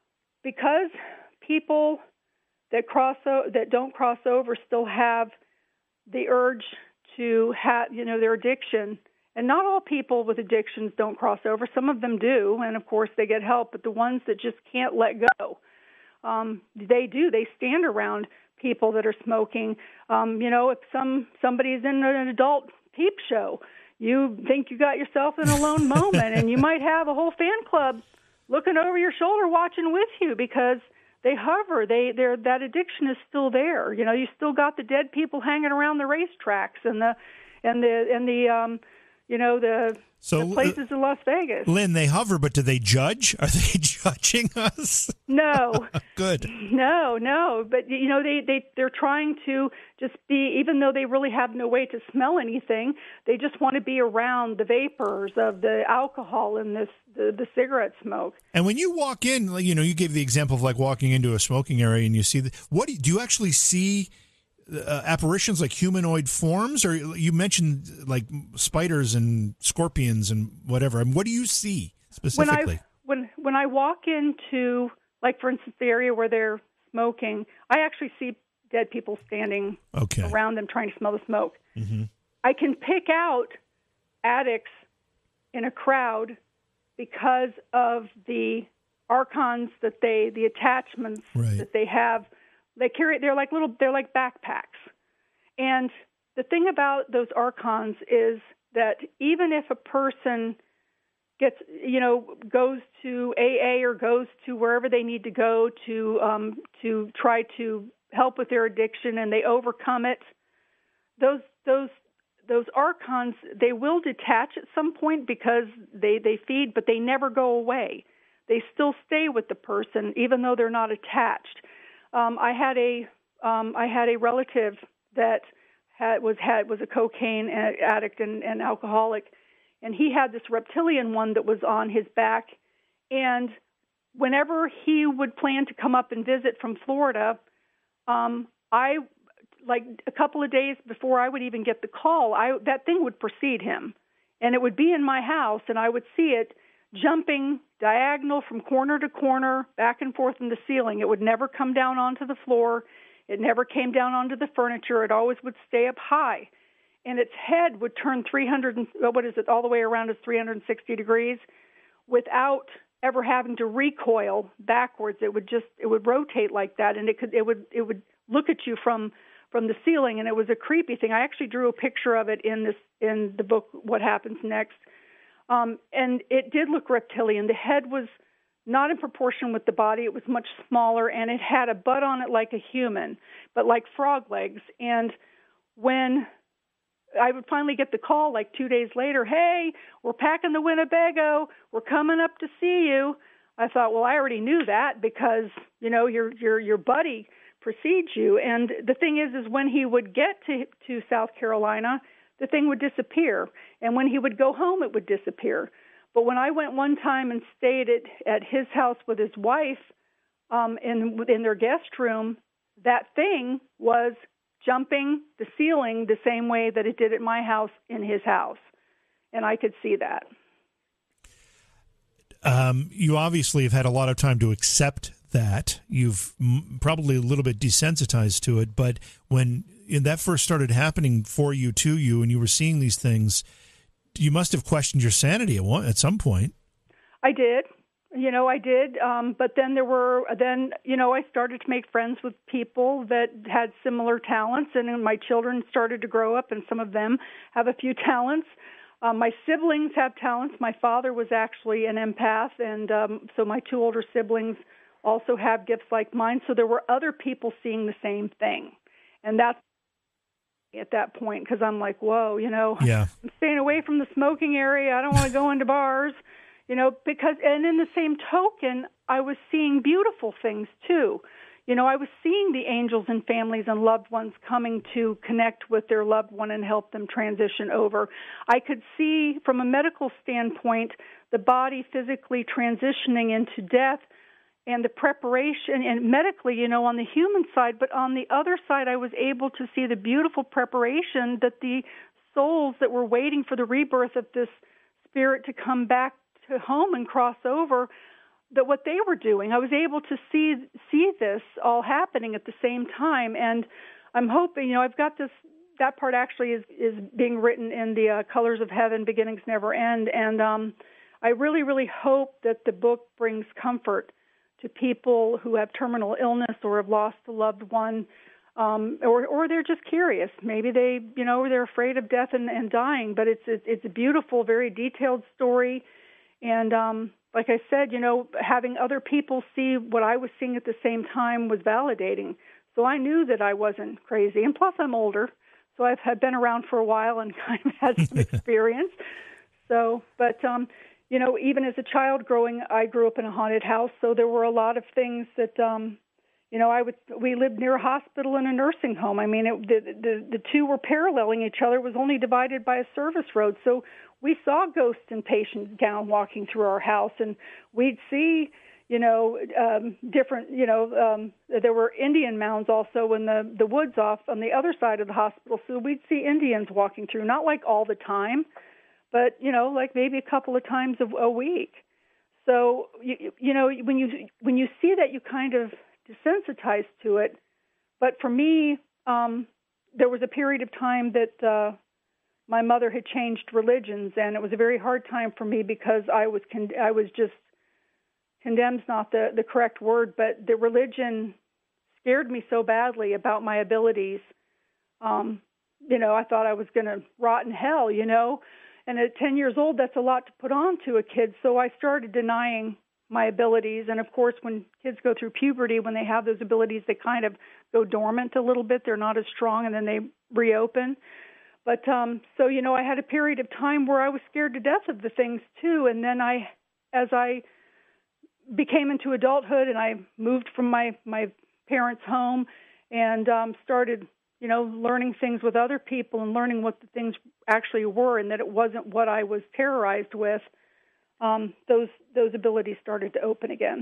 Speaker 4: because people that cross o- that don't cross over still have the urge to have, you know, their addiction. And not all people with addictions don't cross over. Some of them do, and of course they get help. But the ones that just can't let go, um, they do. They stand around people that are smoking. Um, you know, if some somebody's in an adult peep show, you think you got yourself in a lone moment, and you might have a whole fan club looking over your shoulder watching with you because they hover. They they're that addiction is still there. You know, you still got the dead people hanging around the racetracks and the and the and the um, you know the,
Speaker 2: so,
Speaker 4: the places uh, in Las Vegas.
Speaker 2: Lynn, they hover, but do they judge? Are they judging us?
Speaker 4: No.
Speaker 2: Good.
Speaker 4: No, no. But you know, they they they're trying to just be, even though they really have no way to smell anything, they just want to be around the vapors of the alcohol and this the, the cigarette smoke.
Speaker 2: And when you walk in, you know, you gave the example of like walking into a smoking area and you see the, what do you, do you actually see? Uh, apparitions like humanoid forms, or you mentioned like spiders and scorpions and whatever. I mean, what do you see specifically?
Speaker 4: When I, when when I walk into, like for instance, the area where they're smoking, I actually see dead people standing
Speaker 2: okay.
Speaker 4: around them trying to smell the smoke.
Speaker 2: Mm-hmm.
Speaker 4: I can pick out addicts in a crowd because of the archons that they, the attachments
Speaker 2: right.
Speaker 4: that they have. They carry, they're like little, they're like backpacks. And the thing about those archons is that even if a person gets, you know, goes to A A or goes to wherever they need to go to um, to try to help with their addiction and they overcome it, those those those archons, they will detach at some point because they, they feed, but they never go away. They still stay with the person even though they're not attached. Um, I had a um, I had a relative that had, was had was a cocaine addict and, and alcoholic, and he had this reptilian one that was on his back. And whenever he would plan to come up and visit from Florida, um, I like a couple of days before I would even get the call, I that thing would precede him, and it would be in my house, and I would see it jumping diagonal from corner to corner, back and forth in the ceiling. It would never come down onto the floor. It never came down onto the furniture. It always would stay up high. And its head would turn three hundred, what is it, all the way around is three hundred sixty degrees without ever having to recoil backwards. It would just, it would rotate like that, and it could, it would, it would look at you from, from the ceiling, and it was a creepy thing. I actually drew a picture of it in this, in the book, What Happens Next. Um, and it did look reptilian. The head was not in proportion with the body. It was much smaller, and it had a butt on it like a human, but like frog legs. And when I would finally get the call like two days later, hey, we're packing the Winnebago. We're coming up to see you. I thought, well, I already knew that because, you know, your your your buddy precedes you. And the thing is, is when he would get to to South Carolina, the thing would disappear. And when he would go home, it would disappear. But when I went one time and stayed at, at his house with his wife um, in, in their guest room, that thing was jumping the ceiling the same way that it did at my house in his house. And I could see that.
Speaker 2: Um, you obviously have had a lot of time to accept that. You've m- probably a little bit desensitized to it, but when and that first started happening for you, to you, and you were seeing these things, you must have questioned your sanity at one, at some point.
Speaker 4: I did. You know, I did. Um, but then there were, then, you know, I started to make friends with people that had similar talents, and then my children started to grow up, and some of them have a few talents. Um, my siblings have talents. My father was actually an empath, and um, so my two older siblings also have gifts like mine. So there were other people seeing the same thing. And that's at that point, because I'm like, whoa, you know,
Speaker 2: yeah.
Speaker 4: I'm staying away from the smoking area. I don't want to go into bars, you know, because, and in the same token, I was seeing beautiful things too. You know, I was seeing the angels and families and loved ones coming to connect with their loved one and help them transition over. I could see from a medical standpoint, the body physically transitioning into death, and the preparation, and medically, you know, on the human side, but on the other side, I was able to see the beautiful preparation that the souls that were waiting for the rebirth of this spirit to come back to home and cross over, that what they were doing. I was able to see see this all happening at the same time, and I'm hoping, you know, I've got this, that part actually is, is being written in the uh, Colors of Heaven, Beginnings Never End, and um, I really, really hope that the book brings comfort to people who have terminal illness or have lost a loved one, Um, or, or they're just curious. Maybe they, you know, they're afraid of death and, and dying. But it's it's it's a beautiful, very detailed story. And um, like I said, you know, having other people see what I was seeing at the same time was validating. So I knew that I wasn't crazy. And plus, I'm older, so I've had been around for a while and kind of had some experience. So, but um, you know, even as a child growing, I grew up in a haunted house. So there were a lot of things that. Um, You know, I would. We lived near a hospital and a nursing home. I mean, it, the, the the two were paralleling each other. It was only divided by a service road. So we saw ghosts and patients down walking through our house, and we'd see, you know, um, different. You know, um, there were Indian mounds also in the the woods off on the other side of the hospital. So we'd see Indians walking through, not like all the time, but you know, like maybe a couple of times a, a week. So you you know, when you when you see that, you kind of desensitized to it. But for me, um, there was a period of time that uh, my mother had changed religions, and it was a very hard time for me because I was con- I was just condemned's not the, the correct word, but the religion scared me so badly about my abilities. Um, you know, I thought I was going to rot in hell, you know, and at ten years old, that's a lot to put on to a kid. So I started denying my abilities. And of course, when kids go through puberty, when they have those abilities, they kind of go dormant a little bit. They're not as strong, and then they reopen. But um, so, you know, I had a period of time where I was scared to death of the things too. And then I, as I became into adulthood and I moved from my, my parents' home and um, started, you know, learning things with other people and learning what the things actually were and that it wasn't what I was terrorized with, Um, those those abilities started to open again.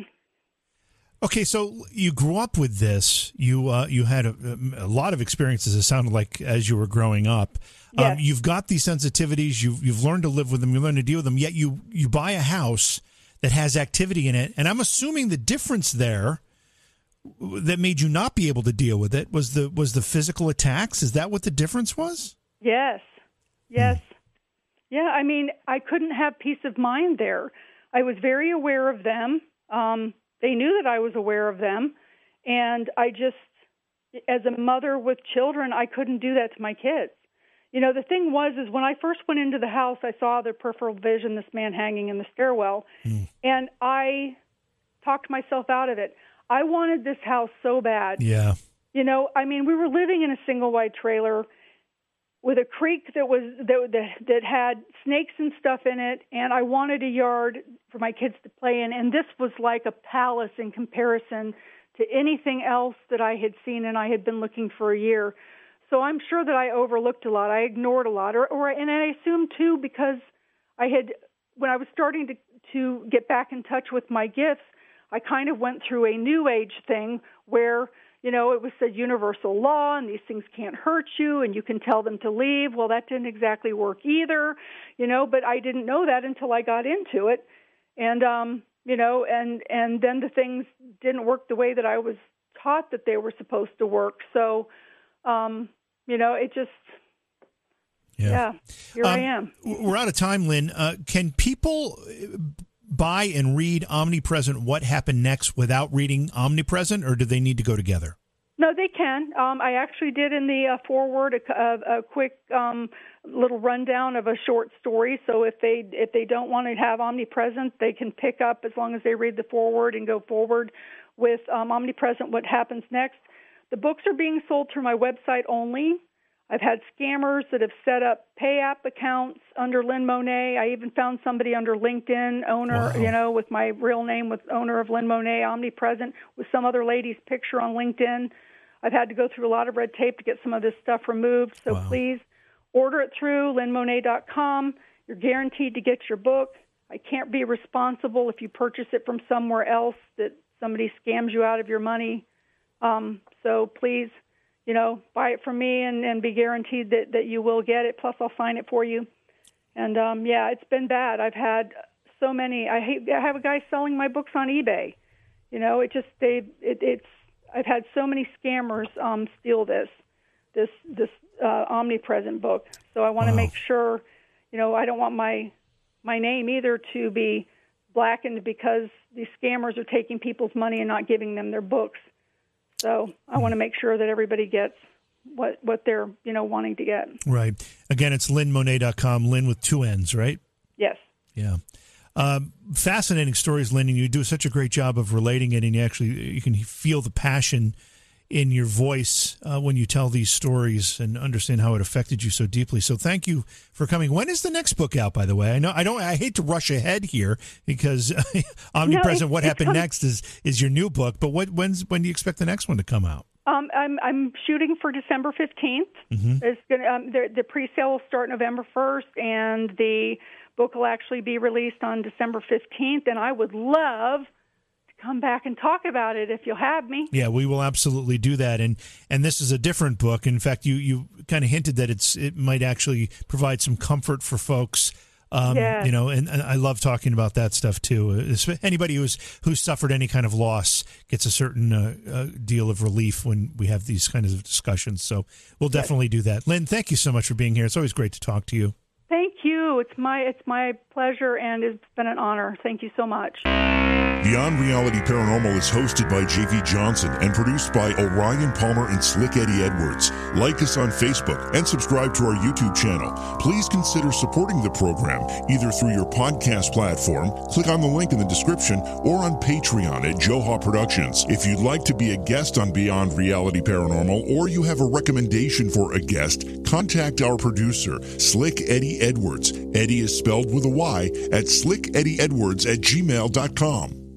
Speaker 2: Okay, so you grew up with this. You uh, you had a, a lot of experiences. It sounded like as you were growing up.
Speaker 4: Yes.
Speaker 2: Um, you've got these sensitivities. You've you've learned to live with them. You learn to deal with them. Yet you you buy a house that has activity in it, and I'm assuming the difference there that made you not be able to deal with it was the was the physical attacks. Is that what the difference was?
Speaker 4: Yes. Yes. Hmm. Yeah, I mean, I couldn't have peace of mind there. I was very aware of them. Um, they knew that I was aware of them. And I just, as a mother with children, I couldn't do that to my kids. You know, the thing was, is when I first went into the house, I saw their peripheral vision, this man hanging in the stairwell. Mm. And I talked myself out of it. I wanted this house so bad.
Speaker 2: Yeah.
Speaker 4: You know, I mean, we were living in a single wide trailer with a creek that was that, that that had snakes and stuff in it, and I wanted a yard for my kids to play in, and this was like a palace in comparison to anything else that I had seen, and I had been looking for a year. So I'm sure that I overlooked a lot, I ignored a lot, or, or and I assumed too because I had when I was starting to to get back in touch with my gifts, I kind of went through a new age thing where, you know, it was a universal law and these things can't hurt you and you can tell them to leave. Well, that didn't exactly work either, you know, but I didn't know that until I got into it. And, um, you know, and, and then the things didn't work the way that I was taught that they were supposed to work. So, um, you know, it just, yeah, yeah here um, I am.
Speaker 2: We're out of time, Lynn. Uh, can people buy and read Omnipresent What Happened Next without reading Omnipresent, or do they need to go together?
Speaker 4: No, they can. Um, I actually did in the uh, foreword a, a, a quick um, little rundown of a short story. So if they if they don't want to have Omnipresent, they can pick up as long as they read the foreword and go forward with um, Omnipresent What Happens Next. The books are being sold through my website only. I've had scammers that have set up pay app accounts under Lynn Monet. I even found somebody under LinkedIn, owner, wow. you know, with my real name, with owner of Lynn Monet, Omnipresent, with some other lady's picture on LinkedIn. I've had to go through a lot of red tape to get some of this stuff removed. So wow. please order it through lynn monet dot com. You're guaranteed to get your book. I can't be responsible if you purchase it from somewhere else that somebody scams you out of your money. Um, so please, you know, buy it from me and, and be guaranteed that, that you will get it. Plus, I'll sign it for you. And, um, yeah, it's been bad. I've had so many. I hate. I have a guy selling my books on eBay. You know, it just, they, it, it's, I've had so many scammers um, steal this, this, this uh, Omnipresent book. So I want to wow. make sure, you know, I don't want my, my name either to be blackened because these scammers are taking people's money and not giving them their books. So I want to make sure that everybody gets what what they're, you know, wanting to get.
Speaker 2: Right. Again, it's lynn monet dot com, Lynn with two N's, right?
Speaker 4: Yes.
Speaker 2: Yeah. Um, fascinating stories, Lynn, and you do such a great job of relating it, and you actually you can feel the passion in your voice uh, when you tell these stories and understand how it affected you so deeply. So thank you for coming. When is the next book out, by the way? I know I don't I hate to rush ahead here because Omnipresent,
Speaker 4: no,
Speaker 2: What Happened Next is is your new book, but what when's when do you expect the next one to come out?
Speaker 4: Um, I'm I'm shooting for December fifteenth. Mm-hmm. It's gonna um, the, the pre-sale will start November first, and the book will actually be released on December fifteenth. And I would love to come back and talk about it if you'll have me.
Speaker 2: Yeah, we will absolutely do that. And and this is a different book. In fact, you you kind of hinted that it's it might actually provide some comfort for folks. Um,
Speaker 4: yes.
Speaker 2: You know, and, and I love talking about that stuff too. Anybody who's who's suffered any kind of loss gets a certain uh, uh, deal of relief when we have these kinds of discussions. So we'll definitely yes. do that. Lynn, thank you so much for being here. It's always great to talk to you.
Speaker 4: Thank you. It's my it's my pleasure, and it's been an honor. Thank you so much.
Speaker 1: Beyond Reality Paranormal is hosted by J V Johnson and produced by Orion Palmer and Slick Eddie Edwards. Like us on Facebook and subscribe to our YouTube channel. Please consider supporting the program either through your podcast platform, click on the link in the description, or on Patreon at Joha Productions. If you'd like to be a guest on Beyond Reality Paranormal, or you have a recommendation for a guest, contact our producer, Slick Eddie Edwards. Eddie is spelled with a Y at slick eddie edwards at gmail dot com.